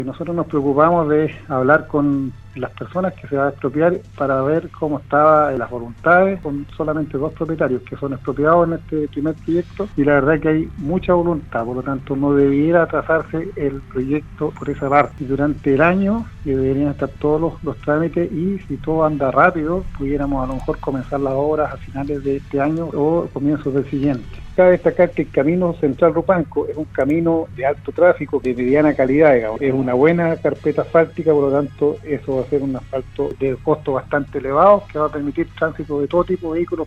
Nosotros nos preocupamos de hablar con las personas que se van a expropiar para ver cómo estaban las voluntades, con solamente 2 propietarios que son expropiados en este primer proyecto, y la verdad es que hay mucha voluntad, por lo tanto no debiera atrasarse el proyecto por esa parte. Durante el año deberían estar todos los trámites, y si todo anda rápido, pudiéramos a lo mejor comenzar las obras a finales de este año o comienzos del siguiente. Cabe destacar que el camino Central Rupanco es un camino de alto tráfico, de mediana calidad, digamos. Es una buena carpeta asfáltica, por lo tanto eso va a ser un asfalto de costo bastante elevado que va a permitir tránsito de todo tipo de vehículos